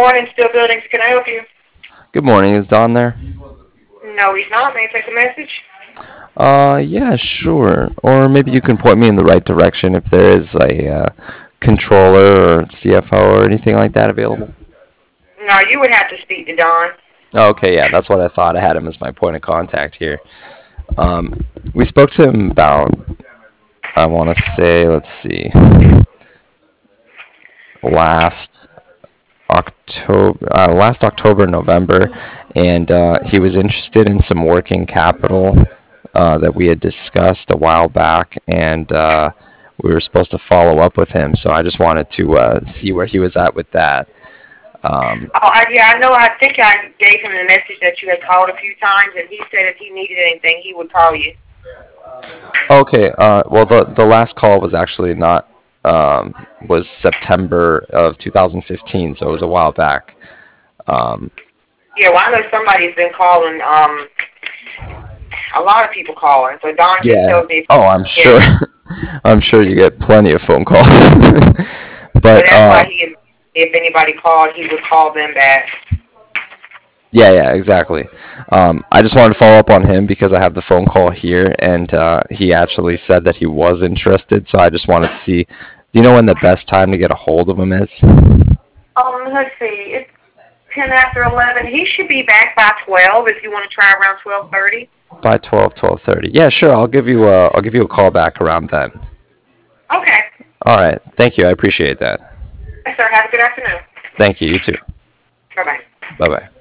morning, Still Buildings. Can I help you? Good morning. Is Don there? No, he's not. May I take a message? Yeah, sure. Or maybe you can point me in the right direction if there is a controller or CFO or anything like that available. No, you would have to speak to Don. Okay, yeah, that's what I thought. I had him as my point of contact here. Um, we spoke to him about, I want to say, let's see, last last October, November, and he was interested in some working capital that we had discussed a while back, and we were supposed to follow up with him. So I just wanted to see where he was at with that. Um, Yeah, I know. I think I gave him the message that you had called a few times, and he said if he needed anything, he would call you. okay, well the last call was actually not was September of 2015, so it was a while back. Um, Yeah, well, I know somebody's been calling. A lot of people calling. So Don just yeah. tells me if Oh, I'm yeah. sure. I'm sure you get plenty of phone calls. So But that's why if anybody called, he would call them back. yeah, yeah, exactly. I just wanted to follow up on him because I have the phone call here, and he actually said that he was interested. So I just wanted to see. Do you know when the best time to get a hold of him is? Let's see. It's 10 after 11. He should be back by 12. If you want to try around 12:30. By 12, 12:30. Yeah, sure. I'll give you a call back around then. Okay. All right. Thank you. I appreciate that. Yes, sir. Have a good afternoon. Thank you. You too. Bye bye. Bye bye.